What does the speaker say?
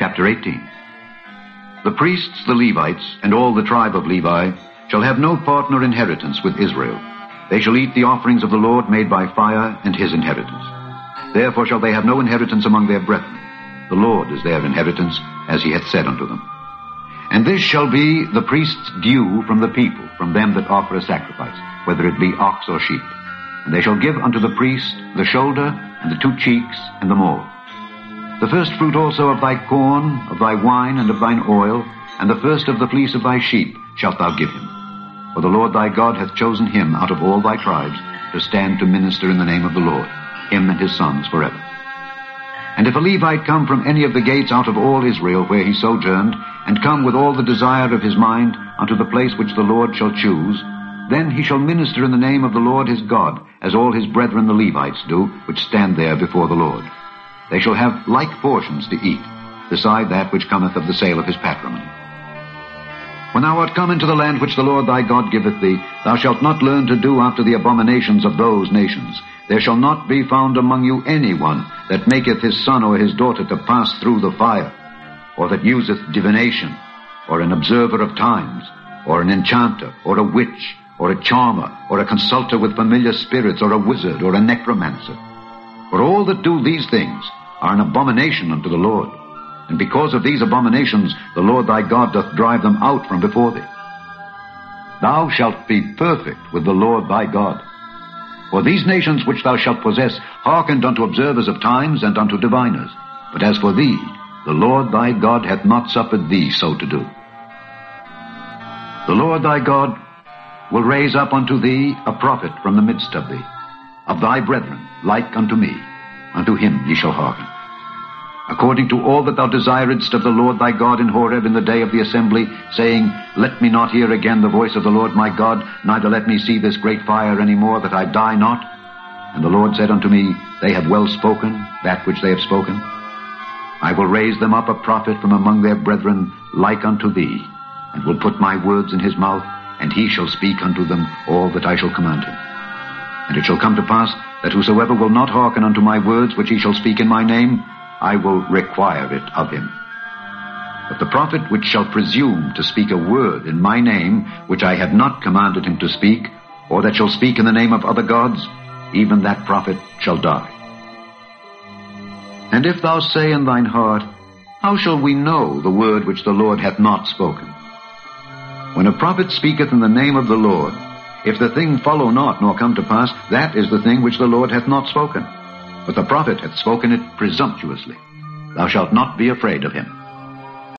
Chapter 18. The priests, the Levites, and all the tribe of Levi shall have no part nor inheritance with Israel. They shall eat the offerings of the Lord made by fire, and his inheritance. Therefore shall they have no inheritance among their brethren. The Lord is their inheritance, as he hath said unto them. And this shall be the priest's due from the people, from them that offer a sacrifice, whether it be ox or sheep. And they shall give unto the priest the shoulder, and the 2 cheeks, and the mole. The first fruit also of thy corn, of thy wine, and of thine oil, and the first of the fleece of thy sheep shalt thou give him. For the Lord thy God hath chosen him out of all thy tribes to stand to minister in the name of the Lord, him and his sons forever. And if a Levite come from any of the gates out of all Israel where he sojourned, and come with all the desire of his mind unto the place which the Lord shall choose, then he shall minister in the name of the Lord his God, as all his brethren the Levites do, which stand there before the Lord. They shall have like portions to eat, beside that which cometh of the sale of his patrimony. When thou art come into the land which the Lord thy God giveth thee, thou shalt not learn to do after the abominations of those nations. There shall not be found among you any one that maketh his son or his daughter to pass through the fire, or that useth divination, or an observer of times, or an enchanter, or a witch, or a charmer, or a consulter with familiar spirits, or a wizard, or a necromancer. For all that do these things are an abomination unto the Lord. And because of these abominations, the Lord thy God doth drive them out from before thee. Thou shalt be perfect with the Lord thy God. For these nations which thou shalt possess hearkened unto observers of times and unto diviners. But as for thee, the Lord thy God hath not suffered thee so to do. The Lord thy God will raise up unto thee a prophet from the midst of thee, of thy brethren, like unto me. Unto him ye shall hearken. According to all that thou desiredst of the Lord thy God in Horeb in the day of the assembly, saying, Let me not hear again the voice of the Lord my God, neither let me see this great fire any more, that I die not. And the Lord said unto me, They have well spoken, that which they have spoken. I will raise them up a prophet from among their brethren, like unto thee, and will put my words in his mouth, and he shall speak unto them all that I shall command him. And it shall come to pass, that whosoever will not hearken unto my words which he shall speak in my name, I will require it of him. But the prophet which shall presume to speak a word in my name, which I have not commanded him to speak, or that shall speak in the name of other gods, even that prophet shall die. And if thou say in thine heart, How shall we know the word which the Lord hath not spoken? When a prophet speaketh in the name of the Lord, if the thing follow not, nor come to pass, that is the thing which the Lord hath not spoken. But the prophet hath spoken it presumptuously. Thou shalt not be afraid of him.